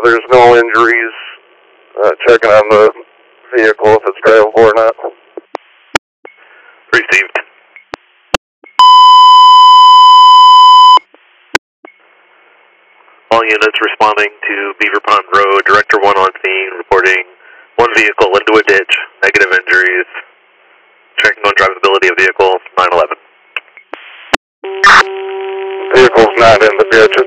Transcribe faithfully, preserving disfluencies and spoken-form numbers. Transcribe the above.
there's no injuries. Uh, checking on the vehicle if it's drivable or not. Received. All units responding to Beaver Pond Road, Director one on scene, reporting one vehicle into a ditch, negative injuries, checking on drivability of vehicle, nine eleven. Vehicle's not in the ditch,